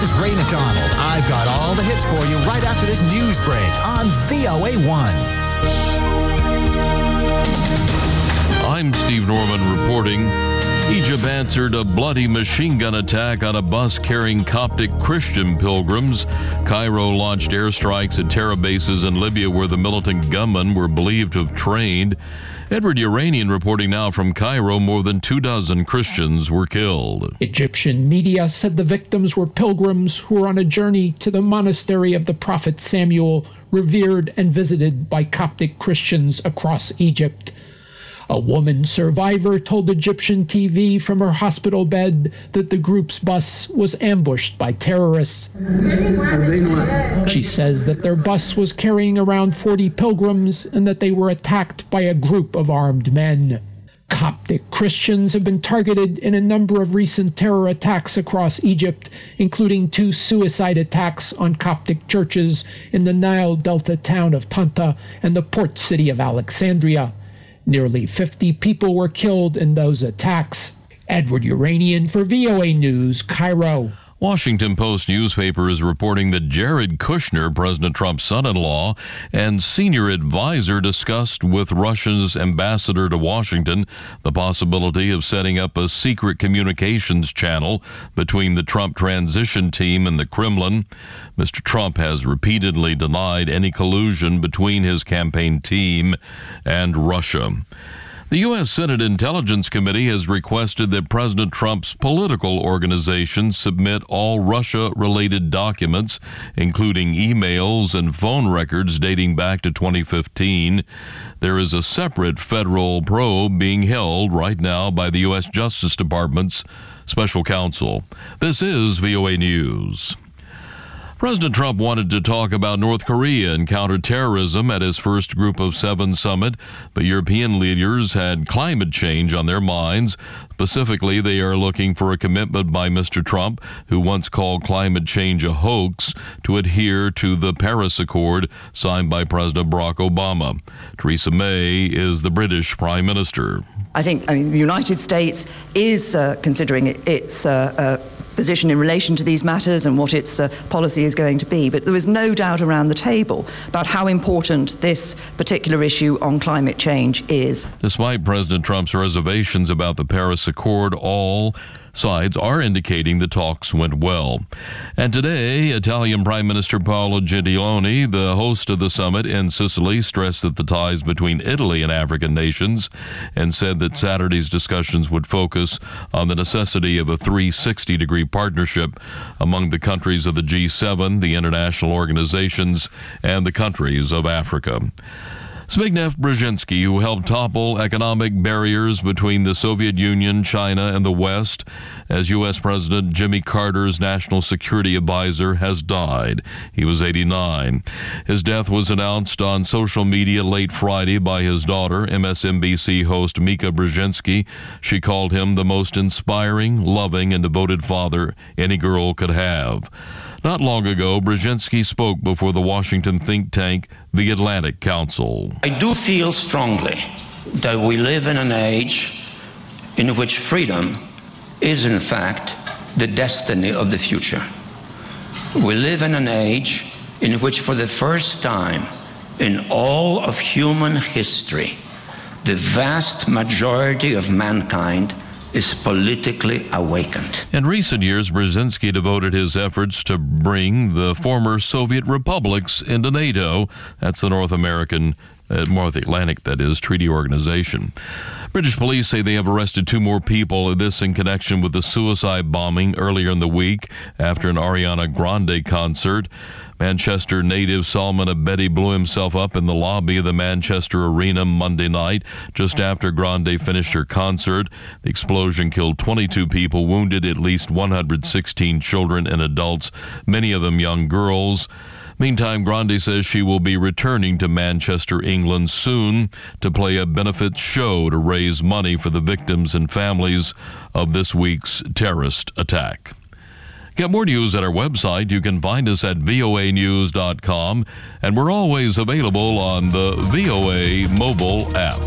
is Ray McDonald. I've got all the hits for you right after this news break on VOA1. I'm Steve Norman reporting. Egypt answered a bloody machine gun attack on a bus carrying Coptic Christian pilgrims. Cairo launched airstrikes at terror bases in Libya where the militant gunmen were believed to have trained. Edward Uranian reporting now from Cairo. More than 24 Christians were killed. Egyptian media said the victims were pilgrims who were on a journey to the monastery of the Prophet Samuel, revered and visited by Coptic Christians across Egypt. A woman survivor told Egyptian TV from her hospital bed that the group's bus was ambushed by terrorists. She says that their bus was carrying around 40 pilgrims and that they were attacked by a group of armed men. Coptic Christians have been targeted in a number of recent terror attacks across Egypt, including 2 suicide attacks on Coptic churches in the Nile Delta town of Tanta and the port city of Alexandria. Nearly 50 people were killed in those attacks. Edward Uranian for VOA News, Cairo. Washington Post newspaper is reporting that Jared Kushner, President Trump's son-in-law and senior advisor, discussed with Russia's ambassador to Washington the possibility of setting up a secret communications channel between the Trump transition team and the Kremlin. Mr. Trump has repeatedly denied any collusion between his campaign team and Russia. The U.S. Senate Intelligence Committee has requested that President Trump's political organization submit all Russia-related documents, including emails and phone records dating back to 2015. There is a separate federal probe being held right now by the U.S. Justice Department's special counsel. This is VOA News. President Trump wanted to talk about North Korea and counterterrorism at his first Group of 7 summit, but European leaders had climate change on their minds. Specifically, they are looking for a commitment by Mr. Trump, who once called climate change a hoax, to adhere to the Paris Accord signed by President Barack Obama. Theresa May is the British Prime Minister. I think the United States is considering its position in relation to these matters and what its policy is going to be. But there is no doubt around the table about how important this particular issue on climate change is. Despite President Trump's reservations about the Paris Accord, all sides are indicating the talks went well. And today, Italian Prime Minister Paolo Gentiloni, the host of the summit in Sicily, stressed that the ties between Italy and African nations and said that Saturday's discussions would focus on the necessity of a 360-degree partnership among the countries of the G7, the international organizations, and the countries of Africa. Zbigniew Brzezinski, who helped topple economic barriers between the Soviet Union, China, and the West as U.S. President Jimmy Carter's national security advisor, has died. He was 89. His death was announced on social media late Friday by his daughter, MSNBC host Mika Brzezinski. She called him the most inspiring, loving, and devoted father any girl could have. Not long ago, Brzezinski spoke before the Washington think tank, the Atlantic Council. I do feel strongly that we live in an age in which freedom is, in fact, the destiny of the future. We live in an age in which, for the first time in all of human history, the vast majority of mankind is politically awakened. In recent years, Brzezinski devoted his efforts to bring the former Soviet republics into NATO. That's the North Atlantic, Treaty Organization. British police say they have arrested 2 more people, this in connection with the suicide bombing earlier in the week after an Ariana Grande concert. Manchester native Salman Abedi blew himself up in the lobby of the Manchester Arena Monday night just after Grande finished her concert. The explosion killed 22 people, wounded at least 116 children and adults, many of them young girls. Meantime, Grande says she will be returning to Manchester, England soon to play a benefit show to raise money for the victims and families of this week's terrorist attack. Get more news at our website. You can find us at voanews.com, and we're always available on the VOA mobile app.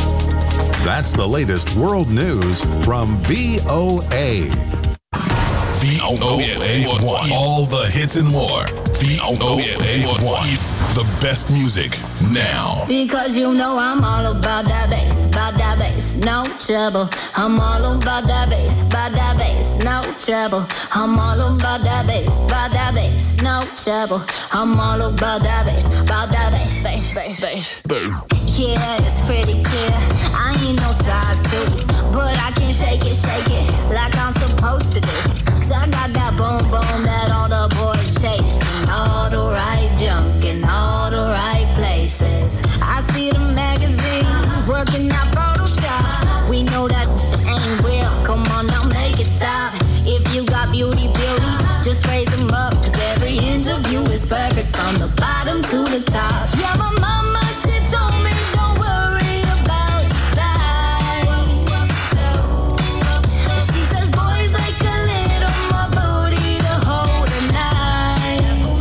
That's the latest world news from VOA. VOA1. All the hits and more. VOA1. The best music now. Because you know I'm all about that bass, no trouble. I'm all about that bass, no trouble. I'm all about that bass, no trouble. I'm all about that bass, bass. Yeah, it's pretty clear. I ain't no size 2, but I can shake it like I'm supposed to do. Cause I got that boom boom that all the boys chase, and all the right junk in all the right places. I see the magazines working out Photoshop. We know that ain't real. Come on now, make it stop. If you got beauty, just raise them up. Cause every inch of you is perfect from the bottom to the top. Yeah, my mama, she told me don't worry about your size. She says boys like a little more booty to hold a knife.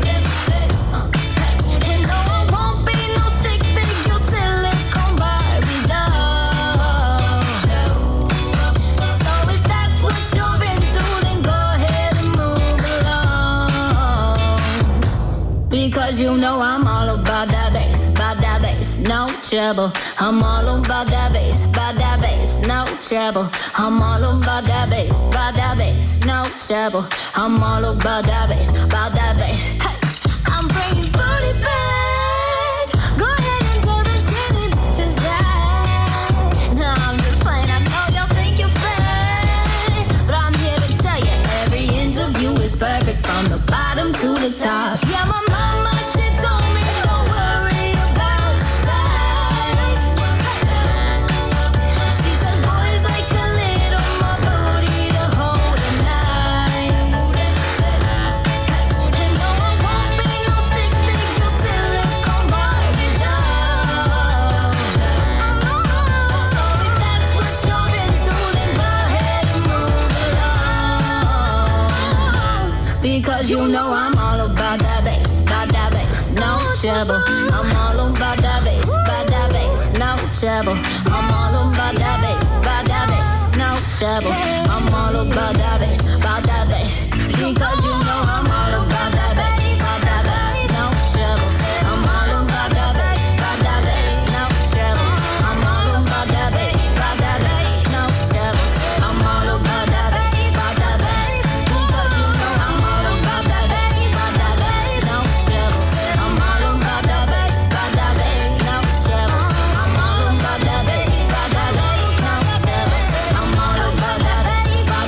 And no, I won't be no stick figure silicone Barbie doll. So if that's what you're into, then go ahead and move along. Because you know I'm all about that bass, no trouble. I'm all about that bass, no trouble. I'm all about that bass, no trouble. I'm all about that bass, Hey, I'm bringing booty back. Go ahead and tell them skinny bitches that. No, I'm just playing. I know y'all think you're fake, but I'm here to tell you every inch of you is perfect from the bottom to the top. Yeah, my mama, she told me don't worry about your size. She says boys like a little more booty to hold a knife. And no, I won't be no stick figure silicone Barbie doll. So if that's what you're into, then go ahead and move along. Because you know I'm all about that bass, no trouble. I'm all about that bass, no trouble. I'm all about that bass, no trouble. I'm all about that bass, because you know I'm all about that bass, no trouble. I'm all about that bass, no trouble. I'm all about that bass, no trouble. I'm all about that bass, because you know I'm all about that bass, no trouble. I'm all about that bass, no trouble. I'm all about that bass, no trouble. I'm all about that bass,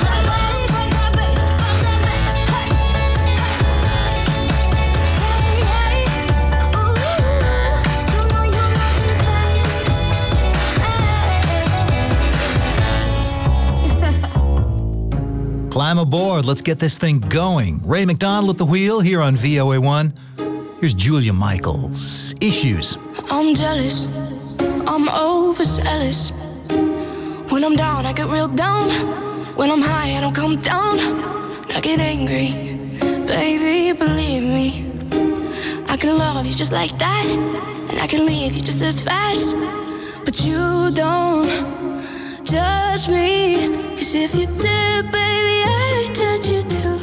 Climb aboard. Let's get this thing going. Ray McDonald at the wheel here on VOA1. Here's Julia Michaels. Issues. I'm jealous. I'm overzealous. When I'm down, I get real down. When I'm high, I don't come down. I get angry. Baby, believe me. I can love you just like that. And I can leave you just as fast. But you don't judge me. 'Cause if you did, baby, I'd judge you too.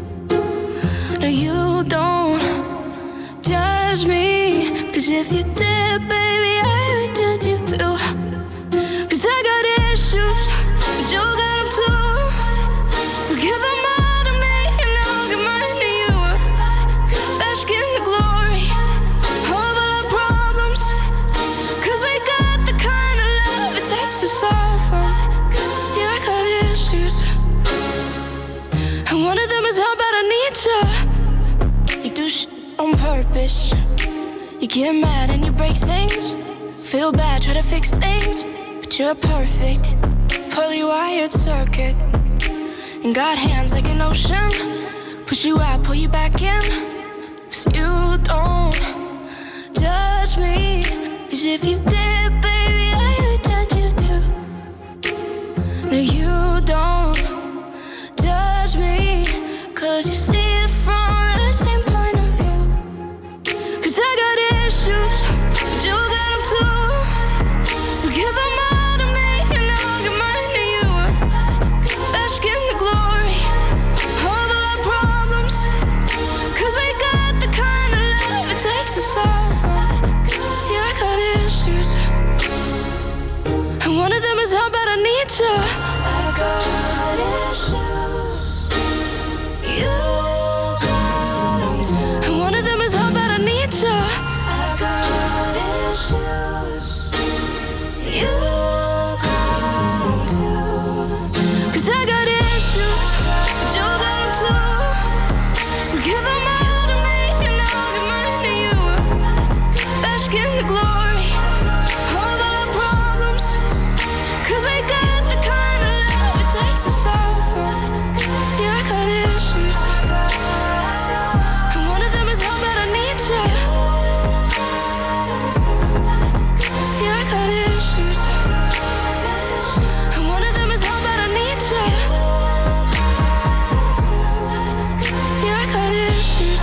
No, you don't judge me. 'Cause if you did, baby, I'd judge you too. 'Cause I got issues, but you got them too. So give them all to me and I'll give mine to you. Bask in the glory of all our problems. 'Cause we got the kind of love it takes to suffer. Yeah, I got issues. And one of them is how bad I need you. You do shit on purpose. You get mad and you break things. Feel bad, try to fix things. But you're perfect, poorly wired circuit. And got hands like an ocean. Push you out, pull you back in. 'Cause you don't judge me. 'Cause if you did, baby, I'd judge you too. No, you don't judge me. 'Cause you see it from the same point of view. 'Cause I got issues, but you got them too. So give them all to me and I'll give mine to you. Bask in the glory of all You got them too. And one of them is how bad I need you. I got issues. You got them too. 'Cause I got issues, but you got them too. So give them all to me and I'll give mine to you. Bask in the glory of our problems. 'Cause we got the kind of love it takes to suffer. Yeah, I got issues. And one of them is how bad I need you. Yeah, I got issues. And one of them is how bad I need you. Yeah, I got issues.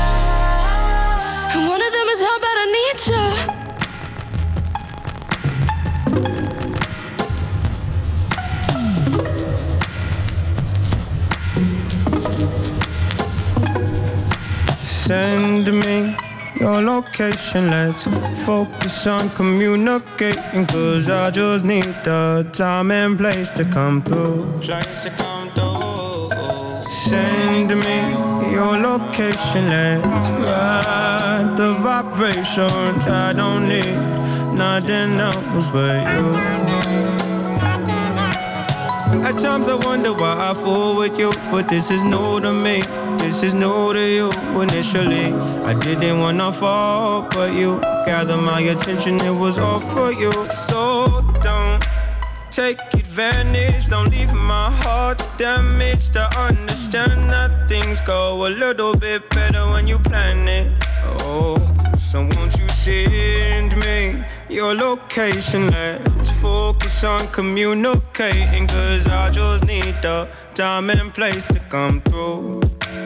And one of them is how bad I need you. Send me your location, let's focus on communicating. 'Cause I just need the time and place to come through. Send me your location, let's ride the vibrations. I don't need nothing else but you. At times I wonder why I fool with you, but this is new to me. This is new to you. Initially, I didn't wanna fall, but you gathered my attention, it was all for you. So don't take advantage, don't leave my heart damaged. I understand that things go a little bit better when you plan it. Oh, so won't you send me your location? Let's focus on communicating. 'Cause I just need the time and place to come through.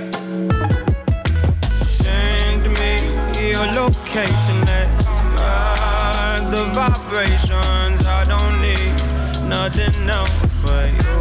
Send me your location, let's ride the vibrations. I don't need nothing else but you.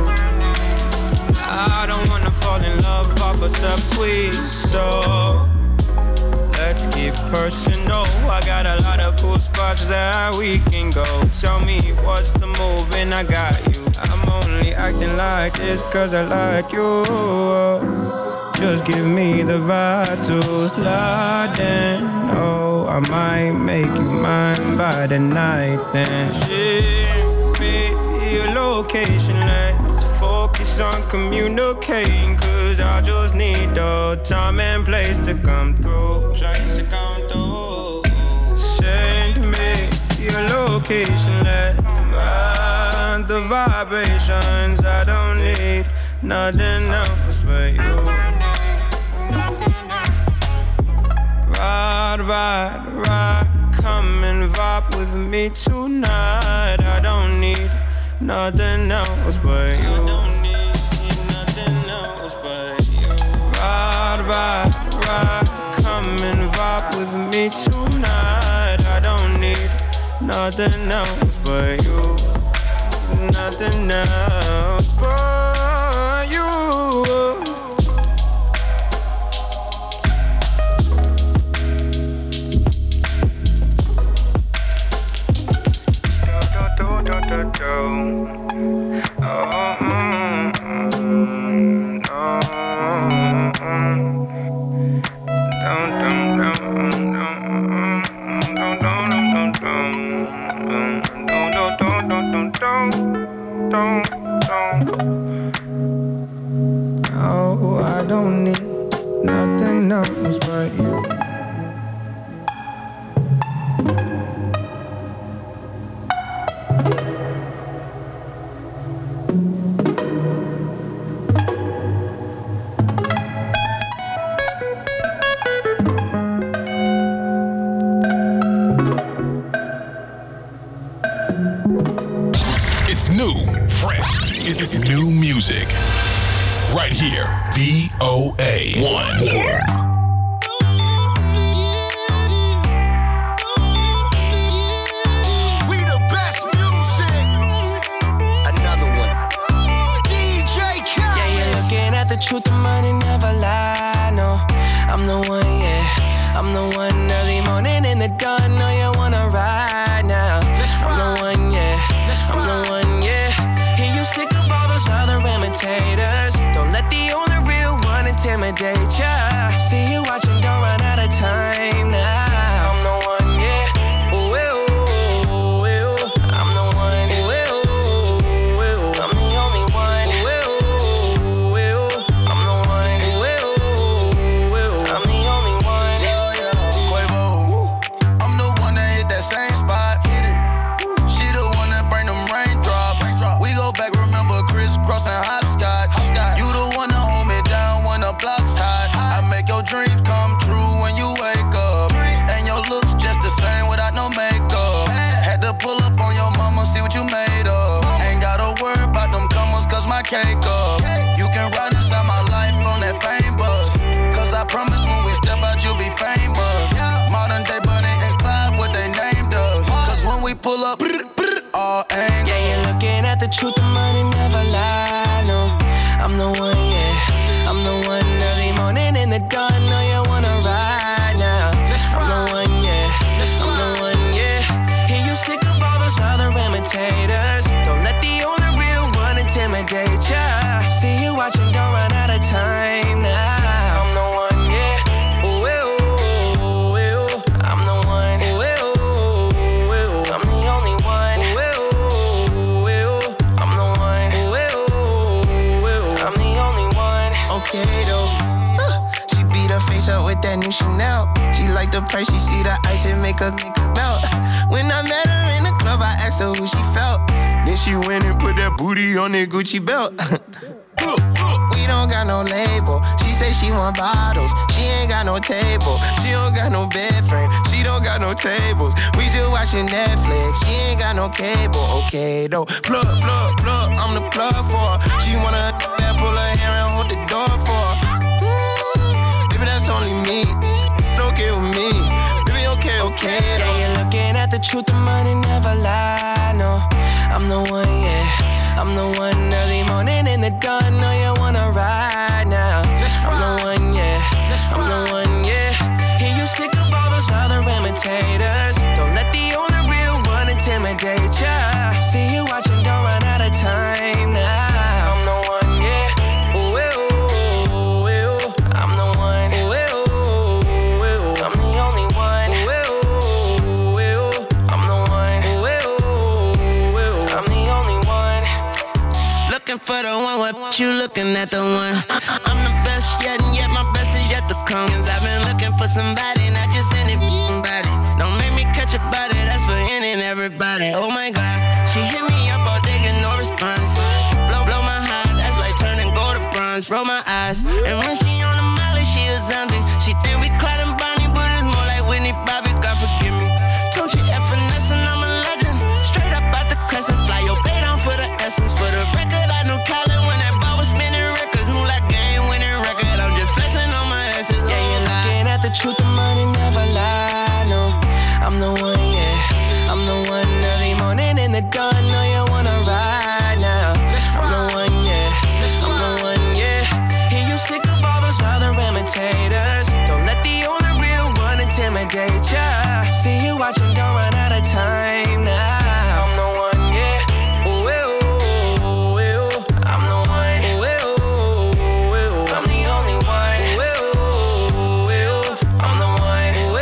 I don't wanna fall in love off a subtweet, so let's get personal. I got a lot of cool spots that we can go. Tell me what's the move and I got you. I'm only acting like this 'cause I like you. Just give me the vibe to slide in. Oh, I might make you mine by the night then. Ship me your location, let's focus on communicating. 'Cause I just need the time and place to come through. Send me your location, let's ride the vibrations. I don't need nothing else but you. Ride, ride, ride, come and vibe with me tonight. I don't need nothing else but you. Ride, ride, ride, come and vibe with me tonight. I don't need nothing else but you. Nothing else but you. Oh, I don't need nothing else but you. It's new, fresh. It's new music. Right here, VOA1. We the best music. Another one. DJ Khaled. Yeah, you're looking at the truth, the money never lie. No, I'm the one, yeah. I'm the one early morning in the dawn. No, you wanna ride now. I'm the one, yeah. I'm the one, yeah. Hear you sick of all those other imitators. Don't let the only real one intimidate ya. See you watching, don't run out of time now. I'm the one, yeah. Ooh, ooh, ooh. I'm the one, ooh, ooh, ooh. I'm the only one, ooh, ooh, ooh. I'm the one, ooh, ooh, ooh. I'm the only one, Quavo. I'm the one that hit that same spot. Hit it. She the one that bring them raindrops. We go back, remember crisscross and hopscotch. You the one that hold me down when the block's hot. I make your dreams come true when you wake up. And your looks just the same without no makeup. Had to pull up on your mama, see what you made of. Ain't gotta worry about them comers, cause my cake up. You can ride inside my life on that fame bus. Cause I promise when we step out, you'll be famous. Modern day Bonnie and Clyde, what they named us. Cause when we pull up, all angles. yeah, you're looking at the truth, the money never lie, no. I'm the one, yeah. I'm the one early morning in the dawn. Know you wanna ride now. I'm the one, yeah. I'm the one, yeah. Hear you sick of all those other imitators. Don't let the only real one intimidate ya. See you watching, don't run out of time now. I'm the one, yeah. Ooh, ooh, ooh. I'm the one, ooh, ooh, ooh. I'm the only one, ooh, ooh, ooh. I'm the one, ooh, ooh, ooh. I'm the only one. Okay though. She beat her face up with that new Chanel. She like the price, she see the ice and make her melt. When I met her in the club, I asked her who she felt. Then she went and put that booty on that Gucci belt. We don't got no label. She say she want bottles. She ain't got no table. She don't got no bed frame. She don't got no tables. We just watching Netflix. She ain't got no cable. Okay though. Plug, plug, plug. I'm the plug for her. She wanna that pull her hair and hold the door for her. Baby, that's only me. Okay with me. Baby, okay, okay though. Yeah, you're looking at the truth, the money never lie, no. I'm the one, yeah. I'm the one early morning in the dawn. Know you wanna ride now. I'm the one, yeah. I'm the one, yeah. Hear you sick of all those other imitators. Don't let the only real one intimidate ya. See you watching, don't run out of time now. I'm the one, yeah. Ooh, ooh, ooh. I'm the one, ooh, ooh, ooh. I'm the only one, ooh, ooh, ooh. I'm the one, ooh, ooh, ooh. I'm the only one. Looking for the one, what you looking at the one? I'm the best yet, and yet my best is yet to come. Cause I've been looking for somebody, not just anybody. Don't make me catch a body, that's for any and everybody. Oh my God, she hit me up all day, get no response. Blow my heart, that's like turning gold to bronze. Roll my eyes, and when she on the molly, she a zombie. She think we Clyde and Bonnie, but it's more like Whitney Bobby, God forgive me. Don't you F&S and I'm a legend. Straight up out the crescent, fly your bay down for the essence. For the record, I knew Colin when that ball was spinning records. Move like game winning record, I'm just flexing on my essence. Yeah, you're looking at the truth, the money never lie, no. I'm the one, yeah. I'm the one early morning in the dawn. Know you wanna ride now. I'm the one, yeah. I'm the one, yeah. Hear you sick of all those other imitators. Don't let the only real one intimidate ya. See you watching, don't run out of time now. I'm the one, yeah. Ooh, ooh, ooh. I'm the one, ooh, ooh, ooh. I'm the only one, ooh, ooh, ooh. I'm the one, ooh,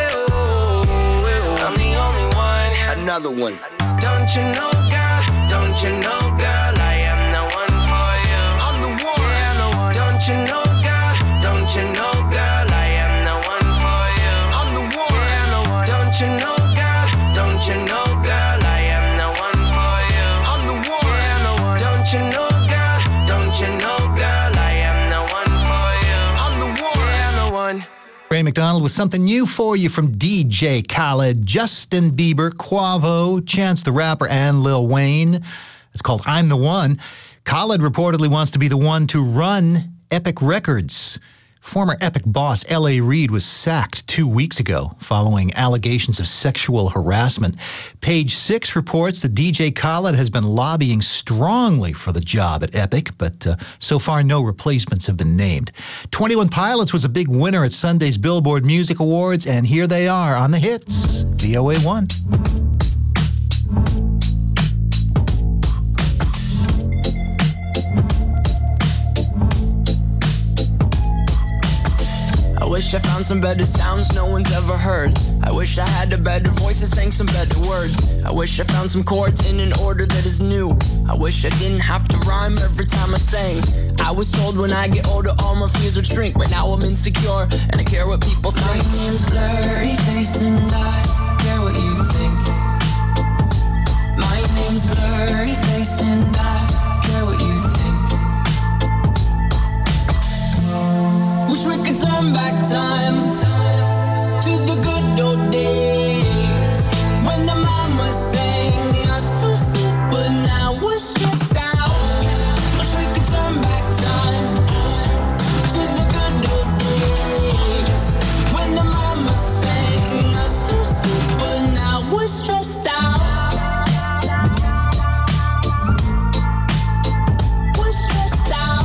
ooh, ooh. I'm the only one. Another one. Don't you know, girl? Don't you know, girl? I am the one for you. I'm the one. Yeah, I'm the one. Don't you know, girl? Don't you know, girl? I am the one for you. I'm the one. Yeah, I'm the one. Don't you know, girl? Don't you know, girl? I am the one for you. I'm the one. Yeah, I'm the one. Don't you know, girl? Don't you know, girl? I am the one for you. I'm the one. Yeah, I'm the one. Ray McDonald with something new for you from DJ Khaled, Justin Bieber, Quavo, Chance the Rapper, and Lil Wayne. It's called I'm the One. Khaled reportedly wants to be the one to run Epic Records. Former Epic boss L.A. Reid was sacked 2 weeks ago following allegations of sexual harassment. Page 6 reports that DJ Khaled has been lobbying strongly for the job at Epic, but so far no replacements have been named. 21 Pilots was a big winner at Sunday's Billboard Music Awards, and here they are on the hits. VOA1. wish I found some better sounds no one's ever heard. I wish I had a better voice that sang some better words. I wish I found some chords in an order that is new. I wish I didn't have to rhyme every time I sang. I was told when I get older all my fears would shrink, but now I'm insecure and I care what people think. My name's Blurry Face and I care what you think. My name's Blurry Face and I care what you think. Wish we could turn back time to the good old days when the mama sang us to sleep, but now we're stressed out. Wish we could turn back time to the good old days when the mama sang us to sleep, but now we're stressed out. We're stressed out.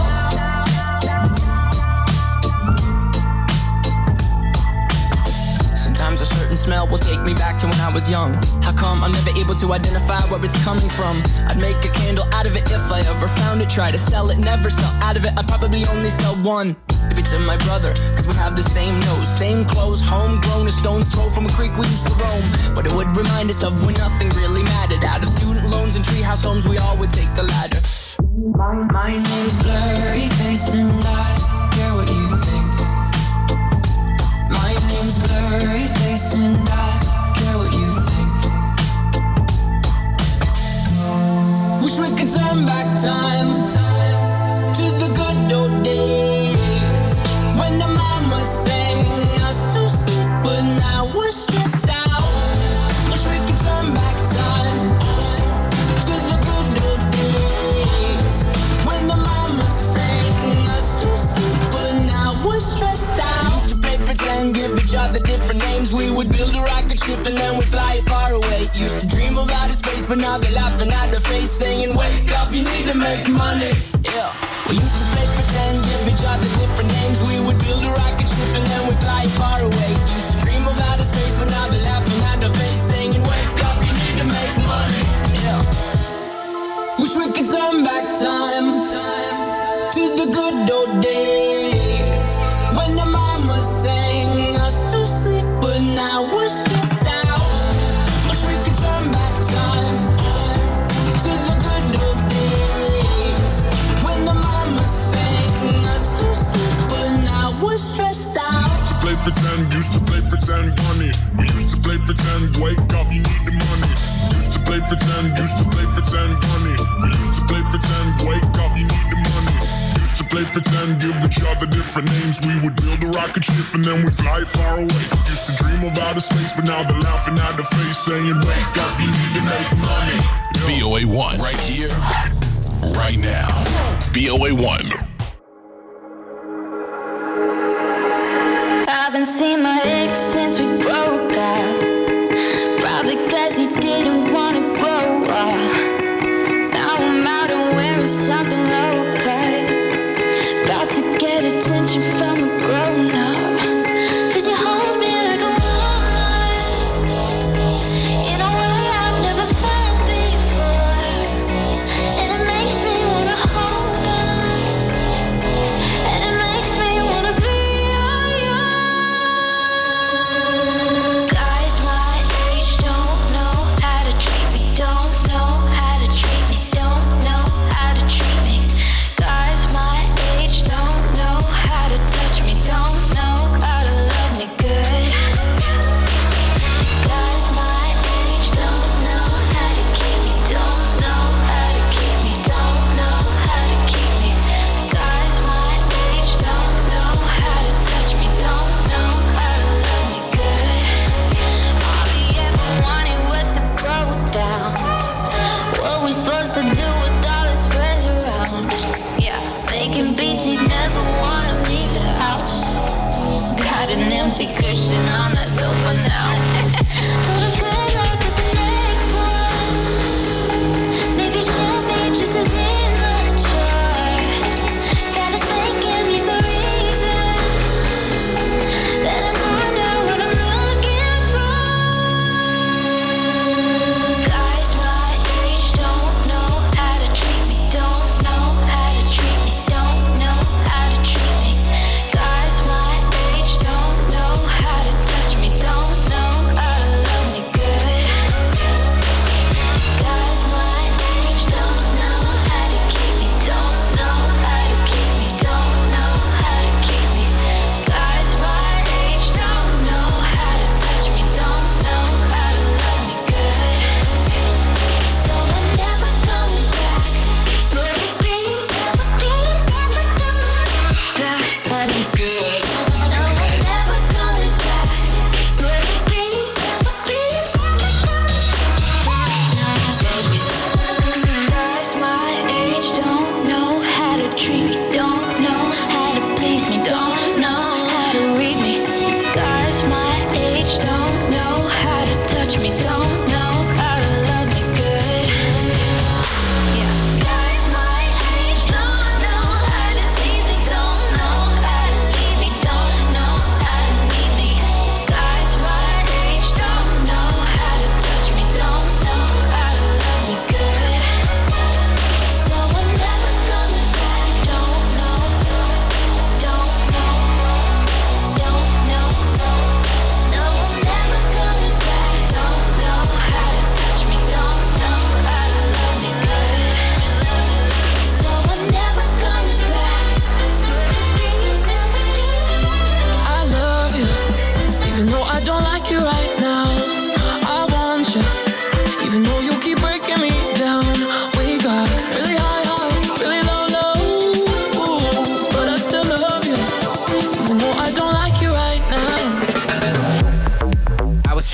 Sometimes a certain smell will take me back to when I was young. How come I'm never able to identify where it's coming from? I'd make a candle out of it if I ever found it. Try to sell it, never sell out of it. I'd probably only sell one. Maybe to my brother, cause we have the same nose, same clothes, homegrown, a stone's throw from a creek we used to roam. But it would remind us of when nothing really mattered. Out of student loans and treehouse homes, we all would take the ladder. My name's Blurry Face and I care what you think. My name's Blurry Face and I care what you think. Wish we could turn back time to the good old days when the mama sang us to sleep, but now we're stressed out. Wish we could turn back time to the good old days when the mama sang us to sleep, but now we're stressed out. Used to play pretend, give each other different names. We would build a rocket ship and then we'd fly far away. Used to dream of outer space, but now they're laughing at the face, saying, wake up, you need to make money. Yeah. We used to play pretend, give each other different names. We would build a rocket ship and then we'd fly far away. Used to dream of outer space, but now they're laughing at the face, saying, wake up, you need to make money. Yeah. Wish we could turn back time to the good old days when the mama sang us to sleep, but now we're stressed out. Wish we could turn back time to the good old days when the mama sang us to sleep, but now we're stressed out. Used to play pretend, bunny. We used to play pretend, wake up, you need the money. Used to play pretend, bunny. We used to play pretend, wake up, you need the money. Used to play pretend, give each other different names. We would build a rocket ship and then we fly far away. Used to dream of outer space, but now they're laughing at the face, saying, wake up, you need to make money. VOA1. Right here, right now. VOA1. I haven't seen my ex since we broke up. Probably cause he didn't wanna grow up. Now I'm out and wearing something low cut. About to get attention from a grown up. Cause you hold me like a woman in a way I've never felt before. And it makes me wanna hold on. And it makes me wanna be all yours. Guys my age don't know how to treat me. Don't know how to treat me. Don't know how to treat me. Guys my age don't know how to touch me. Don't know how to love me good. Guys my age don't know how to keep me. Don't know how to keep me. Don't know how to keep me. Guys my age don't know how to touch me. Don't know how to love me good. All he ever wanted was to grow down. What we supposed to do with all his friends around? Yeah, making beats, he'd never wanna leave the house. Got an empty cushion on that sofa now. Told him good luck with the next one. Maybe she'll be just as immature. Gotta thank him, he's the reason that I'm on now what I'm looking for. Guys my age don't know how to treat me. Don't know how to treat me. Don't know how to treat me. Guys my age don't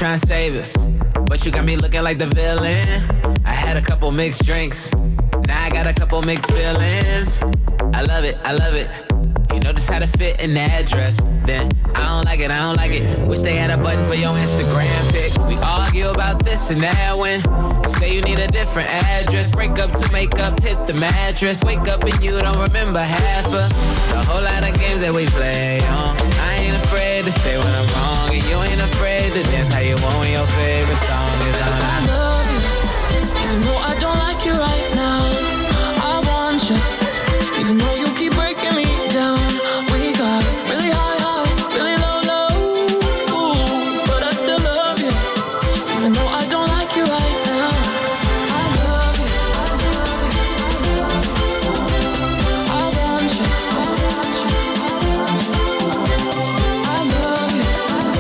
try and save us, but you got me looking like the villain. I had a couple mixed drinks, now I got a couple mixed feelings. I love it, I love it. You know just how to fit in that dress. Then I don't like it, I don't like it. Wish they had a button for your Instagram pic. We argue about this and that when you say you need a different address. Break up to make up, hit the mattress. Wake up and you don't remember half of the whole lot of games that we play on. I ain't afraid to say when I'm wrong, and you ain't afraid to dance how you want when your favorite song is on. I love you, even though I don't like you right now. I want you, even though you keep breaking me down. We got really high highs, really low lows, but I still love you, even though I don't like you right now. I love you, I love you, I want you, I want you, I love you,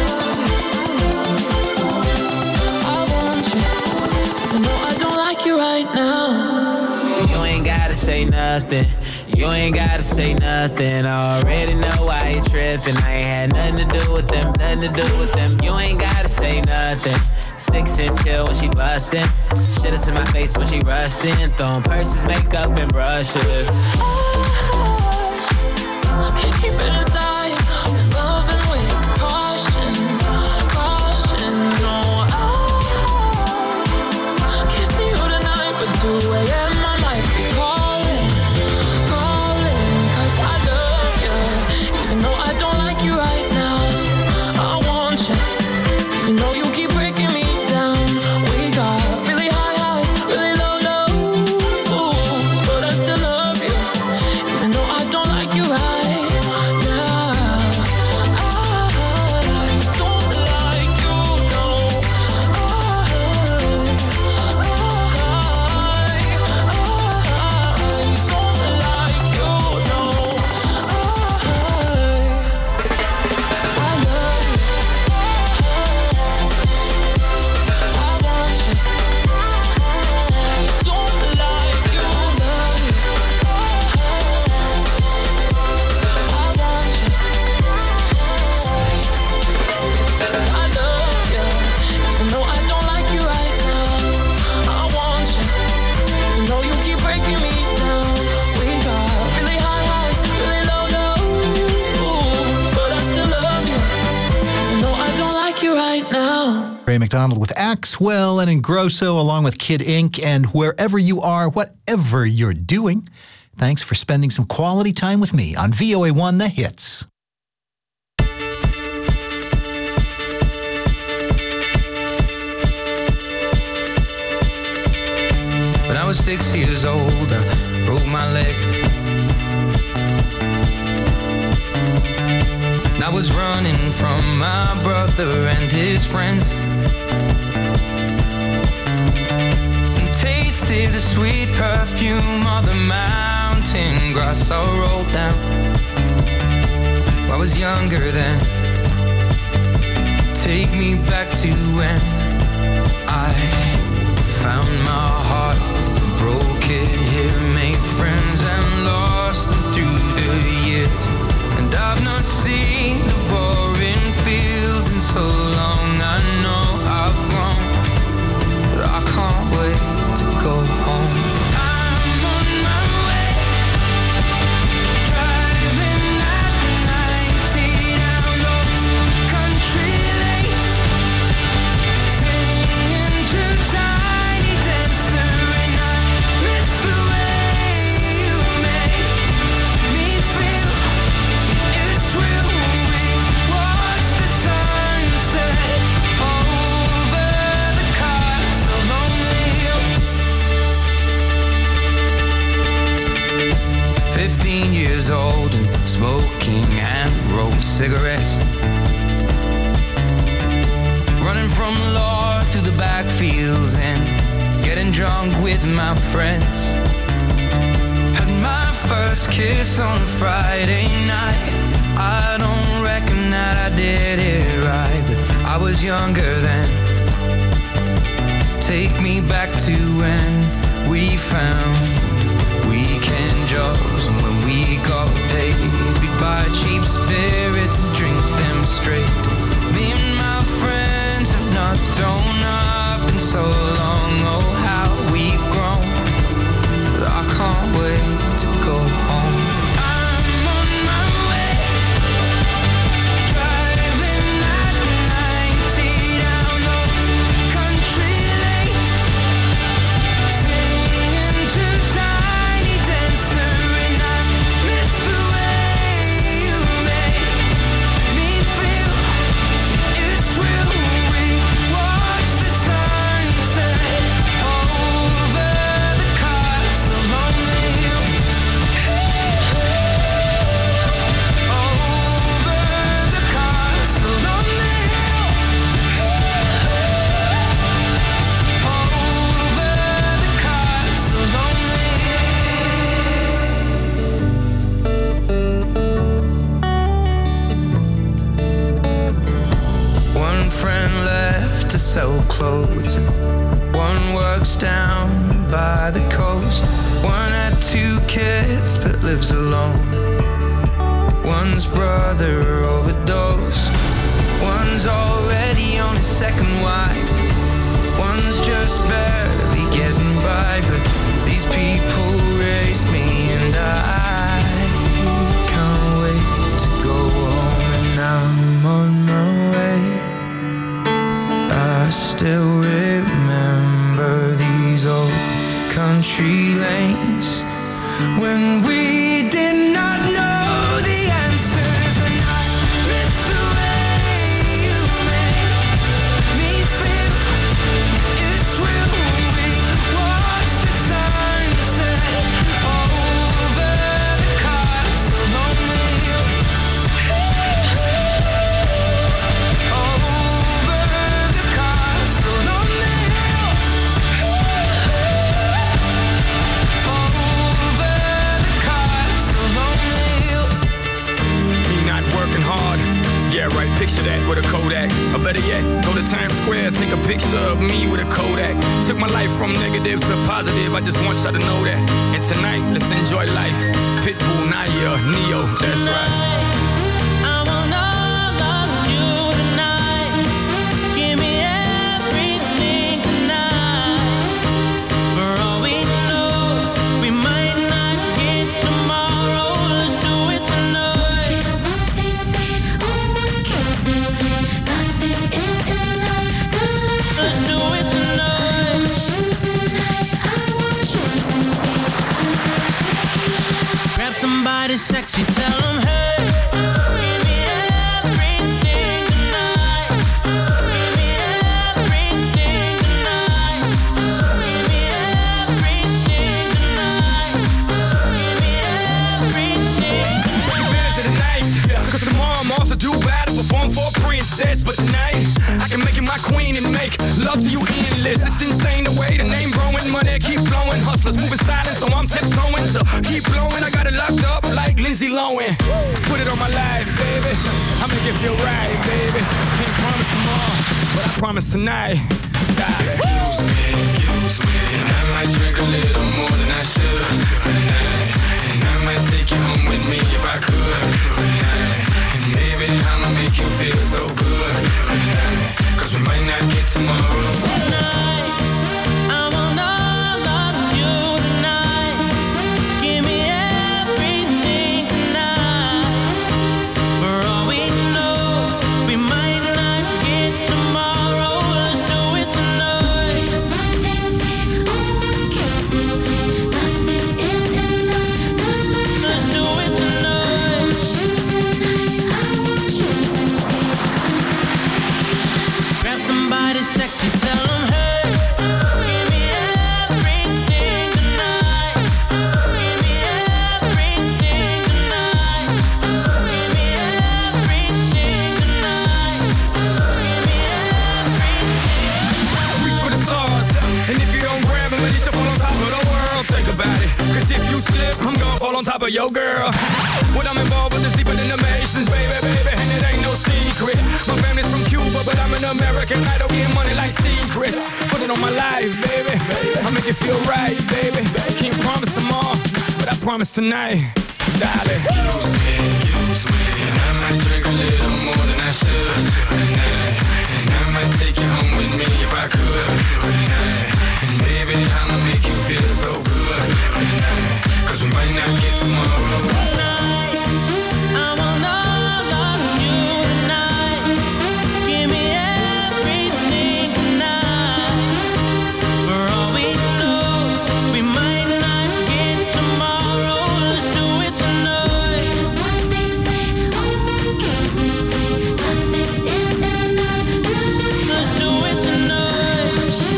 I want you, even though I don't like you right now. You ain't gotta say nothing. You ain't gotta say nothing. I already know why you tripping. I ain't had nothing to do with them, nothing to do with them. You ain't gotta say nothing. 6 and chill when she bustin'. Shit is in my face when she rushed in. Throwing purses, makeup, and brushes. I can't keep it inside. I'm loving with caution, caution. No, I can't see you tonight, but 2 a.m. I might be calling, cause I love you, even though I don't like you right now. I want you, even though you keep breaking me down. We got really high highs, really low lows, but I still love you, even though I don't like you right now. I don't like you, no. I don't like you, no. I love you, I want you. I don't like you, I love you, I want you. I love you, even though I don't like you right now. I want you, even though you keep breaking me down. We got really high highs, really low lows, but I still love you, even though I don't like you right now. Ray McDonald with Axwell and Ingrosso, along with Kid Ink. And wherever you are, whatever you're doing, thanks for spending some quality time with me on VOA1 The Hits. When I was 6 years old, I broke my leg. And I was running from my brother and his friends, and tasted the sweet perfume of the mountain grass I rolled down. I was younger then. Take me back to when I found my heart, broke it here, made friends and lost them through the years. And I've not seen the boring fields in so long. I know I've grown, but I can't wait to go home. I'm on my way, driving at 90 down those country lanes, singing to Tiny Dancer, and I miss the way you make me feel. It's real. We watch the sunset over the castle on the hill. 15 years old and smoking hand-rolled cigarettes, running from law through the backfields and getting drunk with my friends. Had my first kiss on a Friday night. I don't reckon that I did it right, but I was younger then. Take me back to when we found weekend jobs, and when we got paid, we'd buy cheap spirits and drink them straight. Me and my friends have not friend left to sell clothes. One works down by the coast. One had 2 kids but lives alone. One's brother overdosed. One's already on his second wife. One's just barely getting by. But these people raised me and I can't wait to go home. And I'm on my way. I still remember these old country lanes when we did not know the answers. And I miss the way you make me feel. It's real. We watch the sunset over the castle on the hill. Over the castle on the hill. Over the castle on the hill. Me not working hard. Yeah, right, picture that with a Kodak. Or better yet, go to Times Square, take a picture of me with a Kodak. Took my life from negative to positive, I just want y'all to know that. And tonight, let's enjoy life. Pitbull, Naya, Neo, that's right. Somebody sexy, tell them, hey, give me everything tonight. Give me everything tonight. Give me everything tonight. Give me everything. Take advantage of the night, cause tomorrow I'm off to Dubai to perform for a princess. But tonight, I can make you my queen and make love to you endless. It's insane the way the name growing, money keep flowing. Hustlers moving silent, so I'm tiptoeing. So keep blowing, I got it locked up like Lindsay Lohan. Put it on my life, baby. I'm gonna give you a ride, baby. Can't promise tomorrow, but I promise tonight. Excuse me, and I might drink a little more than I should tonight. And I might take you home with me if I could tonight. And baby, I'ma make you feel so good tonight. Cause we might not get tomorrow. Tonight, I want all of you tonight. Give me everything tonight. For all we know, we might not get tomorrow. Let's do it tonight. Let's do it tonight. Grab somebody sexy, tell them, hey, give me everything tonight. Give me everything tonight. Give me everything tonight. Give me everything. Reach for the stars, and if you don't grab them, at least you fall on top of the world. Think about it, cause if you slip, I'm gonna fall on top of your girl. What I'm involved with is deeper than the Masons, baby, baby, and it ain't no secret. My family's from Cuba, but I'm an American Idol, getting money like secrets. Put it on my life, baby, I'll make it feel right, baby. Can't promise tomorrow, but I promise tonight, darling. Excuse me, and I might drink a little more than I should tonight. And I might take you home with me if I could tonight. And baby, I'ma make you feel so good tonight. Cause we might not get tomorrow. Tonight, I want all of you tonight. Give me everything tonight. For all we know, we might not get tomorrow. Let's do it tonight. Let's do it tonight.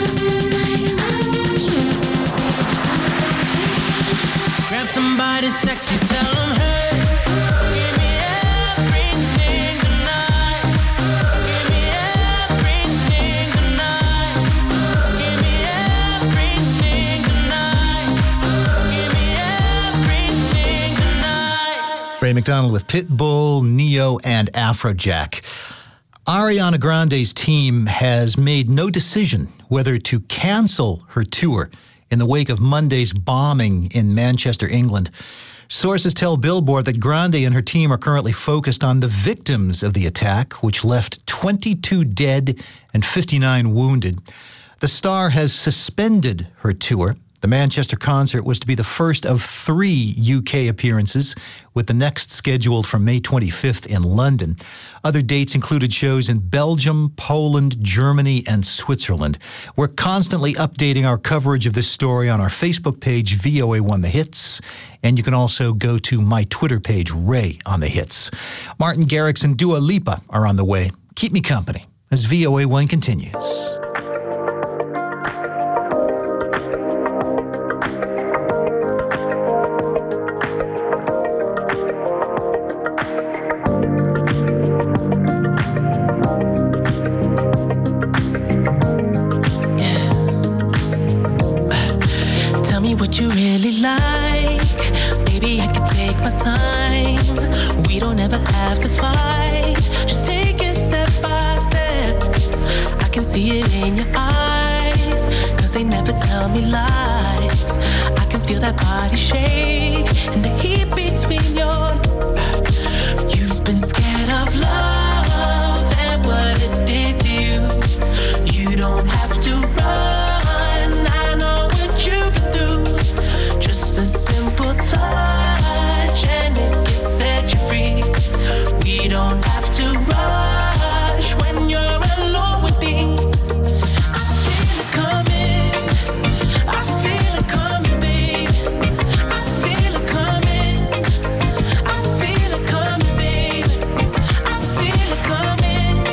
Grab somebody sexy, tell them, hey, give me everything tonight. Give me everything tonight. Give me everything tonight. Give me everything tonight. Ray McDonald with Pitbull, Neo, and Afrojack. Ariana Grande's team has made no decision whether to cancel her tour in the wake of Monday's bombing in Manchester, England. Sources tell Billboard that Grande and her team are currently focused on the victims of the attack, which left 22 dead and 59 wounded. The star has suspended her tour. The Manchester concert was to be the first of 3 UK appearances, with the next scheduled for May 25th in London. Other dates included shows in Belgium, Poland, Germany, and Switzerland. We're constantly updating our coverage of this story on our Facebook page, VOA1 The Hits, and you can also go to my Twitter page, Ray on The Hits. Martin Garrix and Dua Lipa are on the way. Keep me company as VOA1 continues. What you really like, baby, I can take my time. We don't ever have to fight, just take it step by step. I can see it in your eyes, cause they never tell me lies. I can feel that body shake and the heat between your legs. You've been scared of love and what it did to you. You don't have to run. A simple touch and it can set you free. We don't have to rush when you're alone with me. I feel it coming, I feel it coming, babe. I feel it coming, I feel it coming, babe. I feel it coming,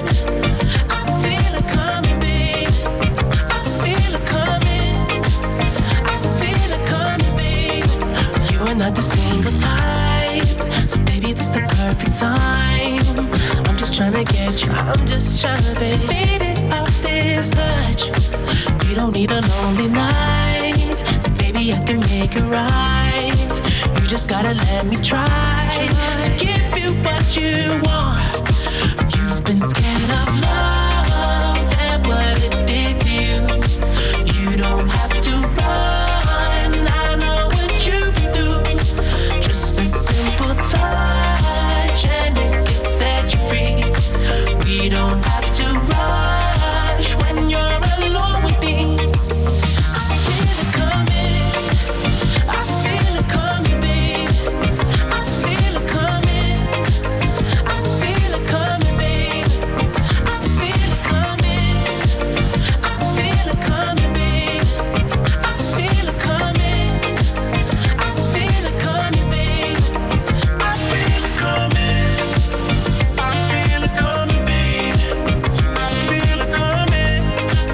I feel it coming, babe. I feel it coming, I feel it coming, babe. You are not the single type, so baby, this the perfect time. I'm just trying to get you, I'm just trying to be faded off this touch. You don't need a lonely night, so baby, I can make it right. You just gotta let me try to give you what you want. You've been scared of love and what it did to you. You don't have to run, I know what you've been through. Just a simple touch and it can set you free. We don't have to rush when you're alone with me. I feel it coming, I feel it coming, babe. I feel it coming, I feel it coming, babe. I feel it coming, I feel it coming, babe. I feel it coming, I feel it coming, babe. I feel it coming, I feel it coming, babe. I feel it coming,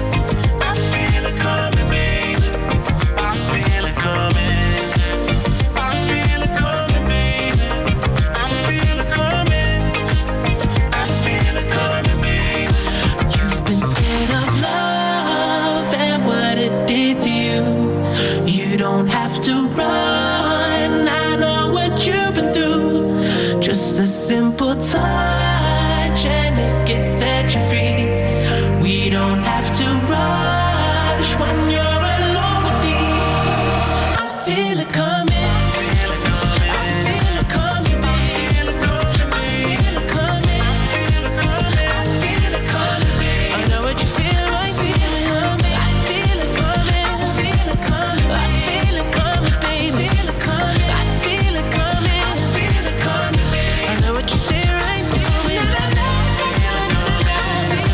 I feel it coming, babe. I feel it coming, I feel it coming, babe. I feel it coming, I feel it coming, babe. You've been scared of love and what it did to you. You don't have to run, I know what you've been through. Just a simple touch and it can set you free. We don't have to rush when you're alone with me. I feel it coming, I feel it coming, babe. I feel it coming, I feel it coming, babe. I know what you feel, I feel it coming. I feel it coming, I feel it coming, I feel it coming, babe. I feel it coming, I feel it coming, I feel it coming, babe. I know what you say, right? I feel it.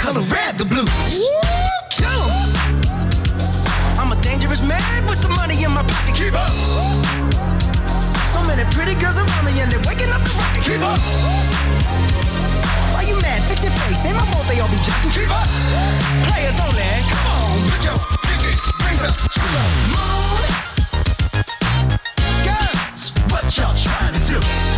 color red, the blues. Woo, kill 'em. I'm a dangerous man with some money in my pocket. Keep up. So many pretty girls around me and they're waking up the rocket. Keep up. Why you mad? Fix your face. Ain't my fault they all be jacking. Keep up. Players only. Come on, put your pinky rings up to the moon. Girls, what y'all trying to do?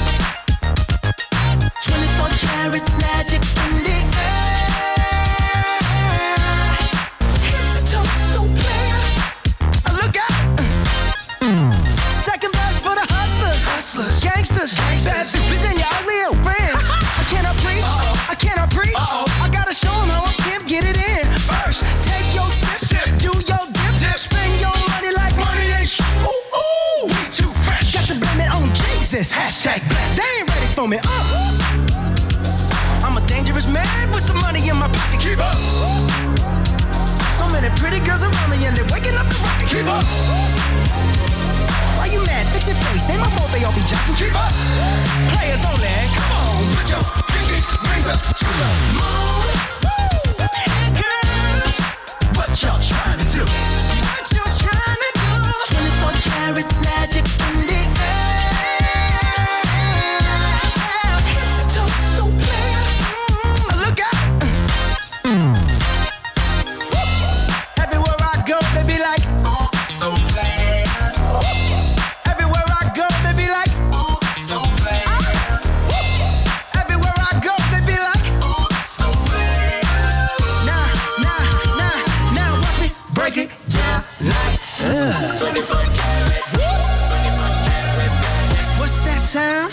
24 karat magic in the air. Head to toe, so clear. Look out. Second verse for the hustlers, gangsters, bad bitches and your ugly friends. I cannot preach, I cannot preach. I gotta show them how a pimp get it in. First, take your sip, do your dip, spend your money like money ain't shit. Ooh, ooh, we too fresh. Got to blame it on Jesus. Hashtag blessed. They ain't ready for me. I'm a dangerous man with some money in my pocket. Keep up. So many pretty girls around me and they're waking up the rocket. Keep up. Why you mad? Fix your face. Ain't my fault they all be jacking. Keep up. Players only. Come on, put your pinky rings up to the moon. Girls, what y'all trying to do? What you trying to do? 24 karat magic in the air. Head to toe, so clear. Look out. Everywhere I go, they be like, oh, so bad. Everywhere I go, they be like, oh, so bad. Everywhere I go, they be like, oh, so bad. Now, watch me break it down like 24 karat. 24 karat. What's that sound?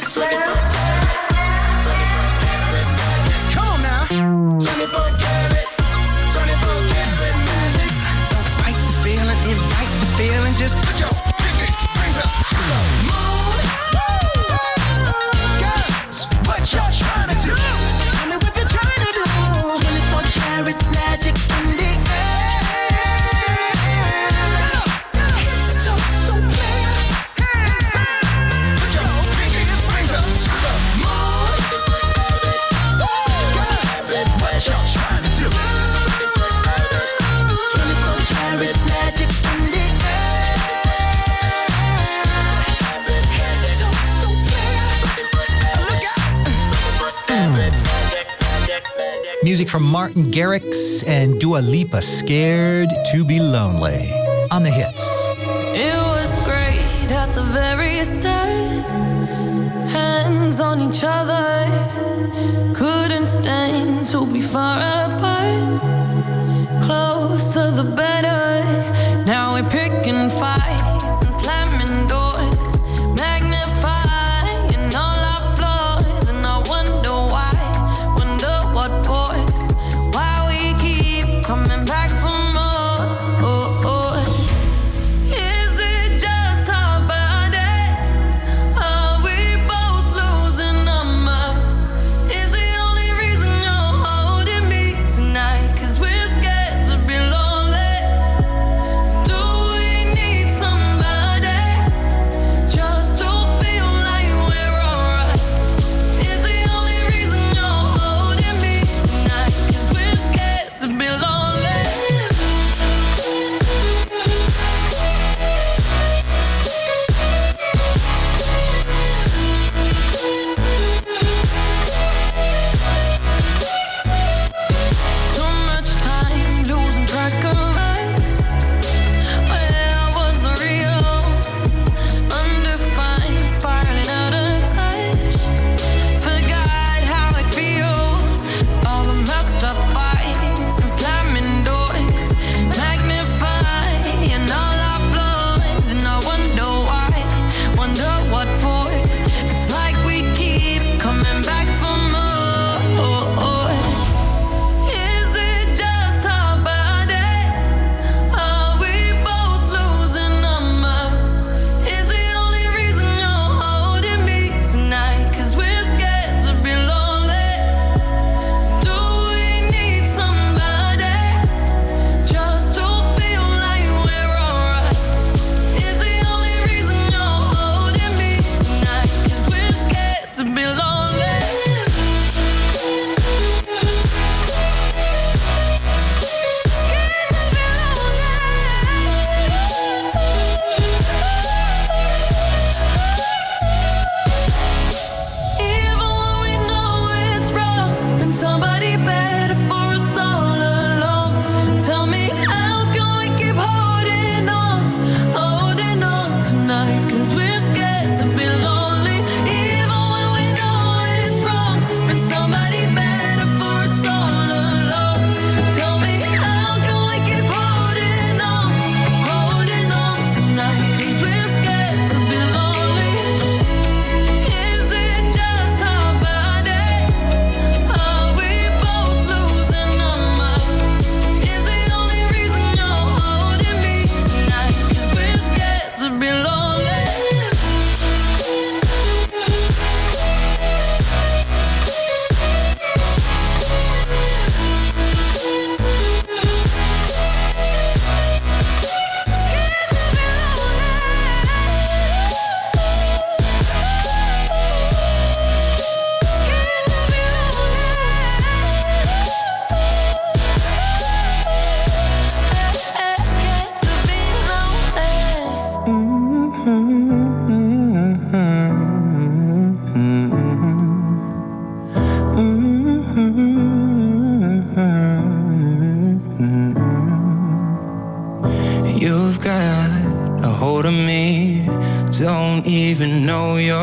Come on now. 24 karat. 24 karat magic. Don't fight the feeling, invite the feeling. Just put your pinky rings up to the moon. Girls, what y'all trying to do? Tell me what you're trying to do. 24 karat magic in the air. Head to toe, so clear. Put your pinky rings up to the moon. Girls, what y'all trying to do? 24 karat magic in the air. Head to toe, so clear. Look out. Music from Martin Garrix and Dua Lipa, Scared to be Lonely, on the hits. It was great at the very start. Hands on each other. Couldn't stand to be far apart. Closer the better. Now we're picking fights and slamming doors. Magnifying all our flaws. And I wonder why. Wonder what for. Why we keep coming back for more. Is it just our bodies? Are we both losing our minds? Is the only reason you're holding me tonight? 'Cause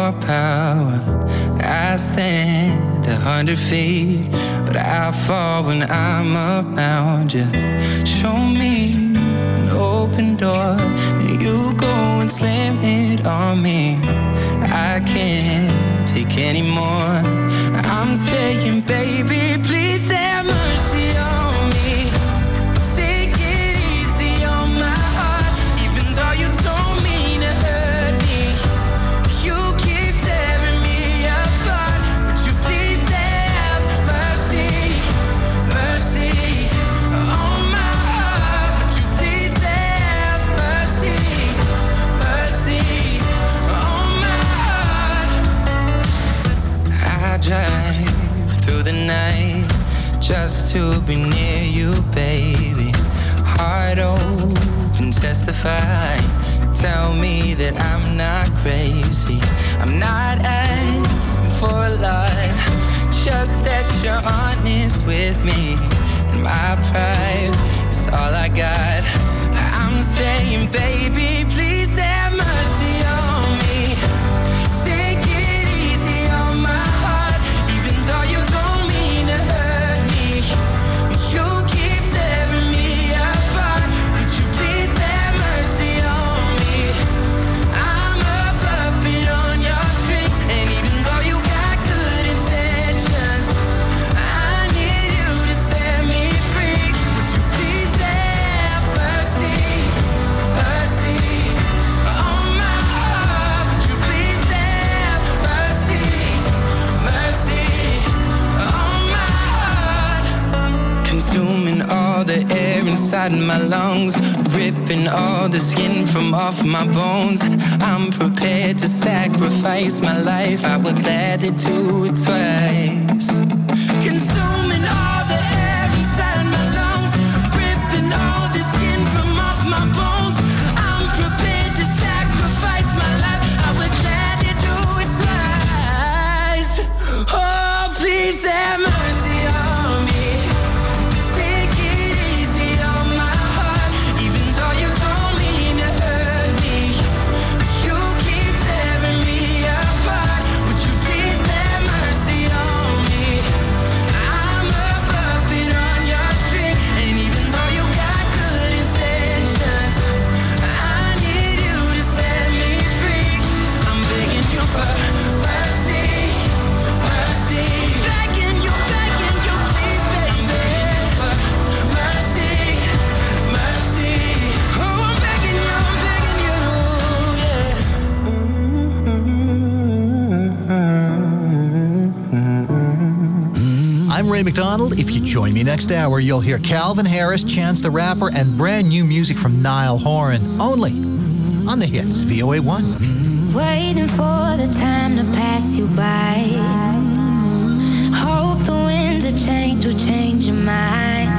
your power. I stand 100 feet, but I fall when I'm around you. Show me an open door, then you go and slam it on me. I can't take anymore. I'm saying, baby, please have mercy on me. Take it easy on my heart, even though you don't mean to hurt me. You keep tearing me apart. Would you please have mercy, mercy on my heart? Would you please have mercy, mercy on my heart? I drive through the night just to be near you, baby. Heart open, testify. Tell me that I'm not crazy. I'm not asking for a lot, just that you're honest with me. And my pride is all I got. I'm saying, baby, please have mercy on me. Take it easy on my heart, even though you don't mean to hurt me. You keep tearing me apart. Would you please have mercy on me? I'm a puppet on your string, and even though you got good intentions, I need you to set me free. Would you please have mercy, mercy on my heart? Would you please have mercy, mercy on my heart? Consuming all the air inside my lungs, ripping all the skin from off my bones. I'm prepared to sacrifice my life. I would gladly do it twice. Consuming all the air inside my lungs, ripping all the skin from off my bones. I'm prepared to sacrifice my life. I would gladly do it twice. Oh, please have mercy on me. Take it easy on my heart, even though you don't mean to hurt me. You keep tearing me apart. Would you please have mercy on me? I'm a puppet on your string, and even though you got good intentions, I need you to set me free. I'm begging you for mercy, mercy. Begging you, please, baby, for mercy, mercy. Oh, I'm begging you, yeah. I'm Ray McDonald. If you join me next hour, you'll hear Calvin Harris, Chance the Rapper, and brand new music from Niall Horan. Only on the hits, VOA1. Waiting for the time to pass you by. Hope the winds of change will change your mind.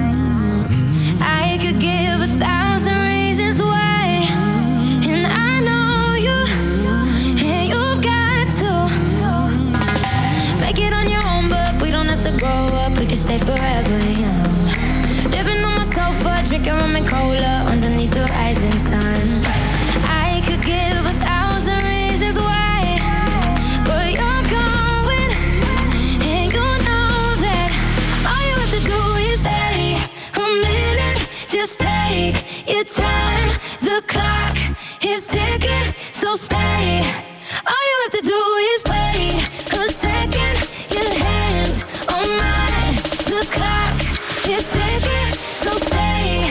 I could give 1,000 reasons why, and I know you, and you've got to make it on your own, but we don't have to grow up, we can stay forever young. Living on my sofa, drinking rum and cola underneath the rising sun. I could give 1,000 reasons why, but you're going, and you know that all you have to do is stay a minute. Just take your time, the clock is ticking, so stay. All you have to do is wait a second. Your hands on mine, the clock is ticking, so stay.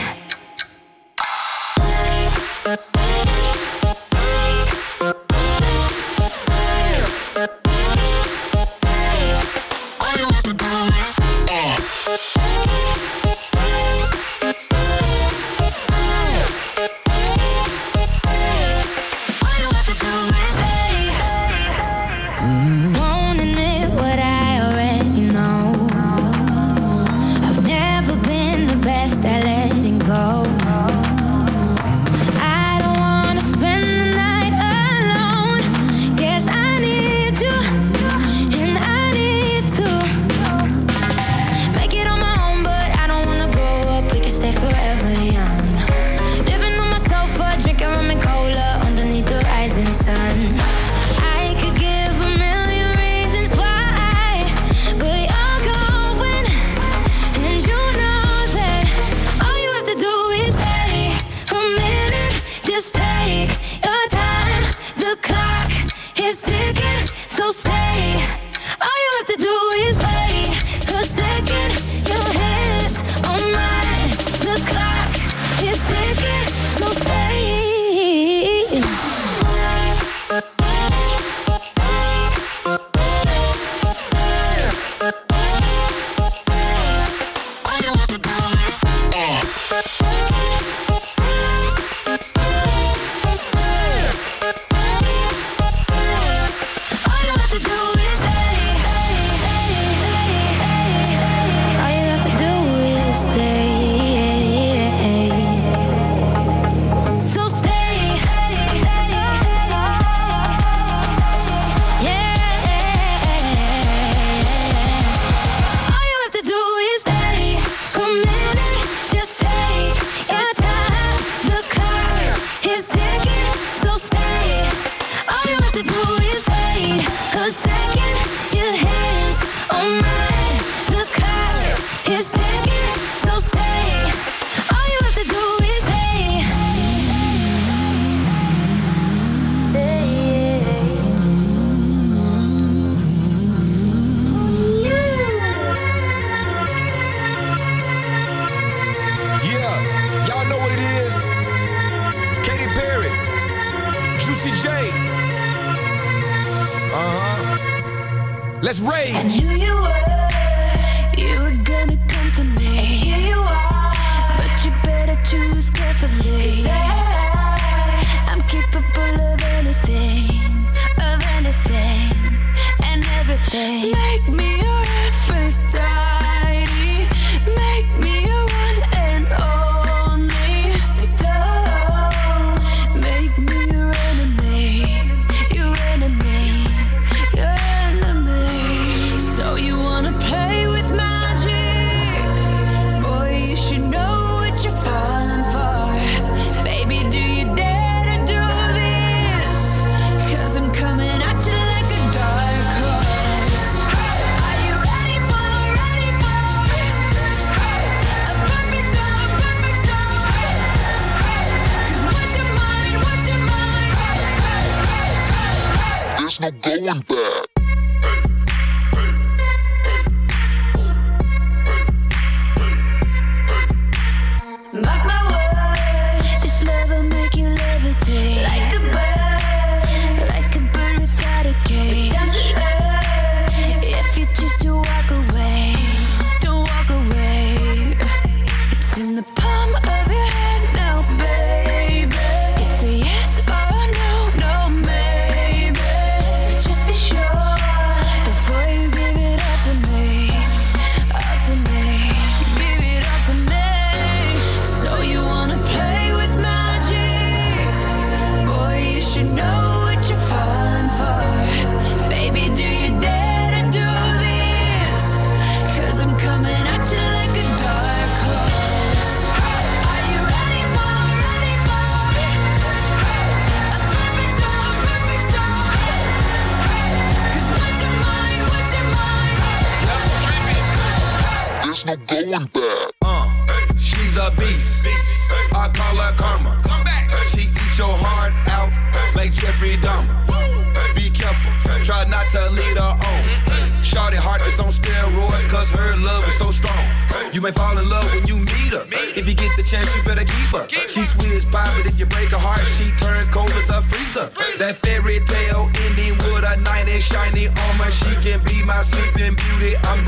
All you have to do is is ticking, so stay. All you have to do is stay. Yeah, y'all know what it is. Katy Perry, Juicy J. Let's rage. I knew you were gonna come to me. And here you are, but you better choose carefully. 'Cause I'm capable of anything, and everything. Make me your Aphrodite, make me your one and only. Don't make me your enemy, your enemy, your enemy. So you wanna play with magic? Boy, you should know what you're falling for. Baby, do you dare to do this? 'Cause I'm coming at you like a dark horse. Are you ready for a perfect storm, perfect storm? 'Cause what's your mind, what's your mind? There's no going back. Mark my words, this love will make you levitate like a bird without a cage. Down to earth, if you choose to walk away, don't walk away. It's in the palm of your hand now, baby. It's a yes or no, no maybe. So just be sure before you give it all to me, all to me. Give it all to me. So you wanna play with magic? Boy, you should know what you're falling for. Baby, do you dare to do this? 'Cause I'm coming at you like a dark horse. Are you ready for a perfect storm, perfect storm? 'Cause what's your mind, what's your mind? There's no going back. She's a beast. I call her karma. She eats your heart out like Jeffrey Dahmer. Be careful, try not to lead her on. Shorty heart is on steroids, 'cause her love is so strong. You may fall in love when you meet her. If you get the chance, you better keep her. She's sweet as pie, but if you break her heart, she turns cold as a freezer. That fairy tale ending with a knight in shiny armor. She can be my sleeping beauty. I'm